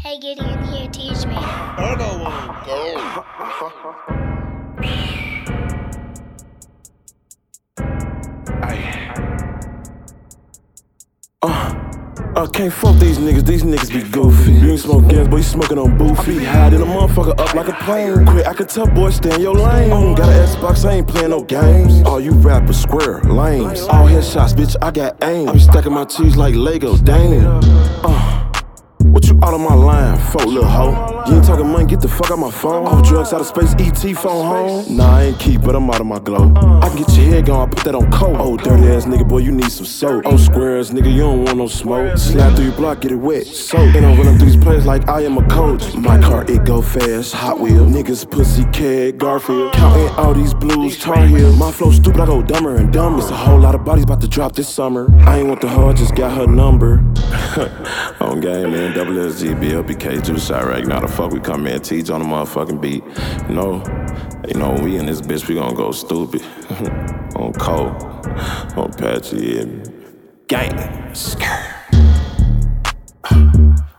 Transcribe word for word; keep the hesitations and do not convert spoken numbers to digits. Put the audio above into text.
Hey, Gideon, here, teach me. I don't wanna go. Uh, I can't fuck these niggas, these niggas be goofy. You ain't smoke gas, boy, you smoking on boofy. Hiding a motherfucker up like a plane. Quit, I can tell, boy, stay in your lane. Got an Xbox, I ain't playing no games. All you rappers square, lames. All headshots, bitch, I got aim. I be stacking my cheese like Legos, damn. Uh, what you out of my line, folk, little hoe? You ain't talking money, get the fuck out my phone. Off drugs, out of space, E T phone home. Nah, I ain't keep, but I'm out of my glow. I can get your head gone, I put that on coat. Oh, dirty ass nigga, boy, you need some soap. Oh, square ass nigga, you don't want no smoke. Slap through your block, get it wet, soap. And I'm running through these plays like I am a coach. My car, it go fast, Hot Wheel. Niggas, pussy, cat, Garfield. Counting all these blues, Tar Heels. My flow stupid, I go dumber and dumber. It's a whole lot of bodies about to drop this summer. I ain't want the hoe, I just got her number. On game, man, double S G, B L B K, Juice, Chirac. Now the fuck we come in, teach on the motherfucking beat. You know, you know, we in this bitch, we gon' go stupid. On Cole, on Patchy, and gang. Skirt.